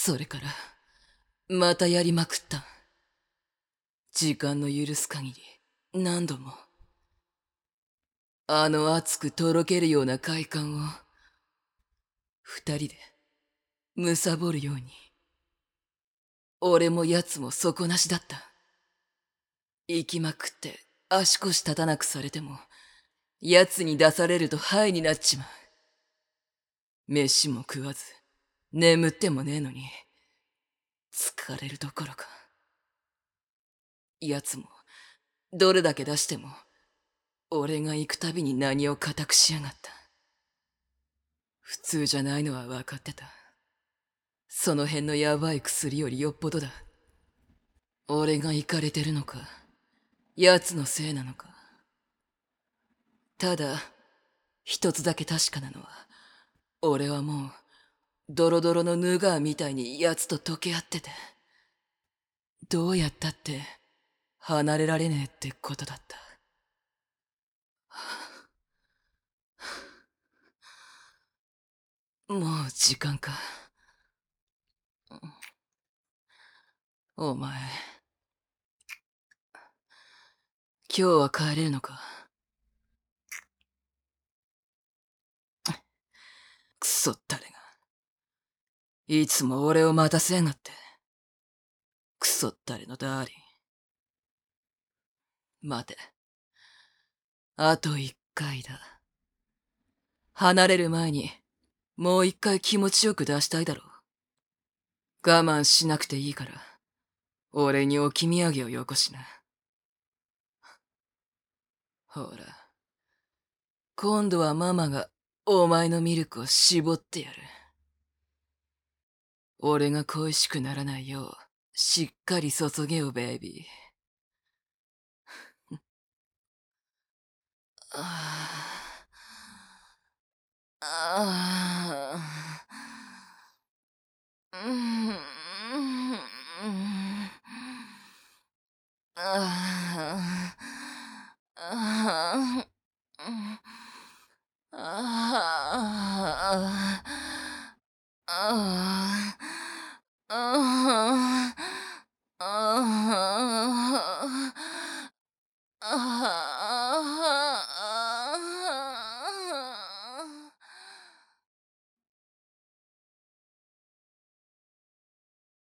それから、またやりまくった。時間の許す限り、何度も。あの熱くとろけるような快感を、二人で、貪るように。俺も奴も底なしだった。行きまくって、足腰立たなくされても、奴に出されるとハイになっちまう。飯も食わず、眠ってもねえのに、疲れるどころか。奴も、どれだけ出しても、俺が行くたびに何を固くしやがった。普通じゃないのは分かってた。その辺のヤバい薬よりよっぽどだ。俺がイカれてるのか、奴のせいなのか。ただ、一つだけ確かなのは、俺はもう、ドロドロのヌガーみたいに奴と溶け合ってて、どうやったって、離れられねえってことだった。もう時間か。お前、今日は帰れるのか。クソったれが。いつも俺を待たせやがって。クソったれのダーリン。待て。あと一回だ。離れる前に、もう一回気持ちよく出したいだろう。我慢しなくていいから、俺に置き土産をよこしな。ほら、今度はママがお前のミルクを絞ってやる。俺が恋しくならないよう、しっかり注げよ、ベイビー。ああ。